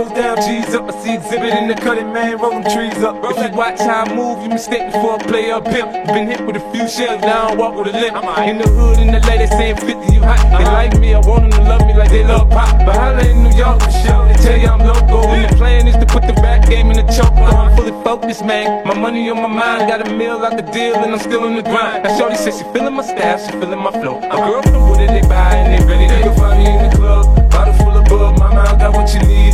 Nose down, G's up. I see exhibit in the cutting, man, rolling trees up. If you watch how I move, you mistake before I play up pimp. Been hit with a few shells, now I don't walk with a limp. In the hood, in the LA, they saying 50, you hot. They like me, I want them to love me like they love pop. But holla in New York for sure, they tell you I'm local. And the plan is to put the rap game in the choke. I'm fully focused, man. My money on my mind, got a meal out the deal, and I'm still on the grind. Now shorty says she feeling my style, she feeling my flow. A girl from Wooded, they buy and they ready. They can find me in the club, bottle full of bug. Mama, I got what you need.